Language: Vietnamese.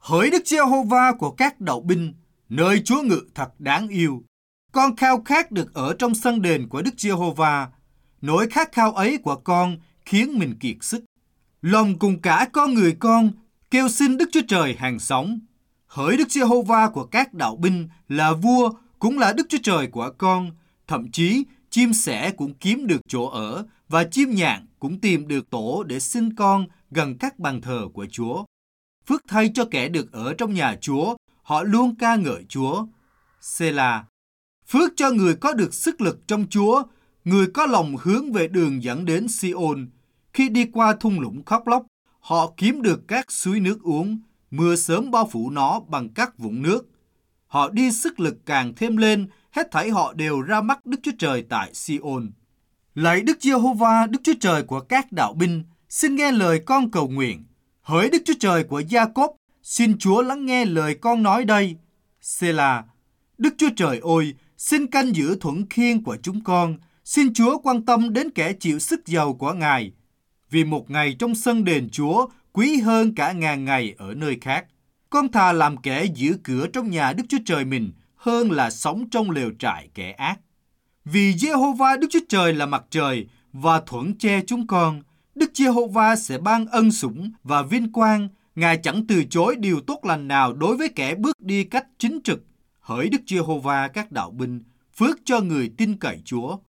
Hỡi Đức Giê-hô-va của các đạo binh, nơi Chúa ngự thật đáng yêu. Con khao khát được ở trong sân đền của Đức Giê-hô-va. Nỗi khát khao ấy của con khiến mình kiệt sức. Lòng cùng cả con người con kêu xin Đức Chúa Trời hàng sống. Hỡi Đức Giê-hô-va của các đạo binh là vua, cũng là Đức Chúa Trời của con. Thậm chí chim sẻ cũng kiếm được chỗ ở, và chim nhạn cũng tìm được tổ để sinh con gần các bàn thờ của Chúa. Phước thay cho kẻ được ở trong nhà Chúa, họ luôn ca ngợi Chúa. Sê-la. Phước cho người có được sức lực trong Chúa, người có lòng hướng về đường dẫn đến Si-ôn. Khi đi qua thung lũng khóc lóc, họ kiếm được các suối nước uống, mưa sớm bao phủ nó bằng các vũng nước. Họ đi sức lực càng thêm lên, hết thảy họ đều ra mắt Đức Chúa Trời tại Si-ôn. Lạy Đức Giê-hô-va, Đức Chúa Trời của các đạo binh, xin nghe lời con cầu nguyện. Hỡi Đức Chúa Trời của Gia-cốp, xin Chúa lắng nghe lời con nói đây. Sê-la. Đức Chúa Trời ơi, xin canh giữ thuận khiên của chúng con. Xin Chúa quan tâm đến kẻ chịu sức giàu của Ngài. Vì một ngày trong sân đền Chúa quý hơn cả ngàn ngày ở nơi khác. Con thà làm kẻ giữ cửa trong nhà Đức Chúa Trời mình hơn là sống trong lều trại kẻ ác. Vì Giê-hô-va Đức Chúa Trời là mặt trời và thuẫn che chúng con, Đức Giê-hô-va sẽ ban ân sủng và vinh quang. Ngài chẳng từ chối điều tốt lành nào đối với kẻ bước đi cách chính trực. Hỡi Đức Giê-hô-va các đạo binh, phước cho người tin cậy Chúa.